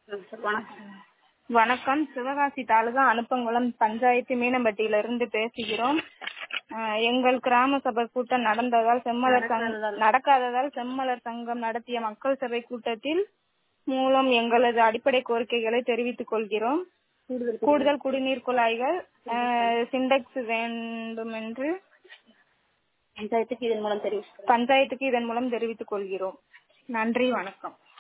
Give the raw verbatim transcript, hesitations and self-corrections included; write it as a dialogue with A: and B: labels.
A: வணக்கம்.
B: வணக்கம். சிவகாசி தாலுகா அனுப்பங்குளம் பஞ்சாயத்து மீனம்பட்டியிலிருந்து பேசுகிறோம். அஹ், எங்கள் கிராம சபை கூட்டம் நடந்ததால் செம்மலர் சங்கம் நடக்காததால் செம்மலர் சங்கம் நடத்திய மக்கள் சபை கூட்டத்தில் மூலம் எங்களது அடிப்படை கோரிக்கைகளை தெரிவித்துக் கொள்கிறோம். கூடுதல் குடிநீர் குழாய்கள், சிண்டெக்ஸ் வேண்டும் என்று
A: பஞ்சாயத்துக்கு இதன் மூலம் தெரிவித்துக்
B: பஞ்சாயத்துக்கு இதன் மூலம் தெரிவித்துக் கொள்கிறோம். நன்றி, வணக்கம்.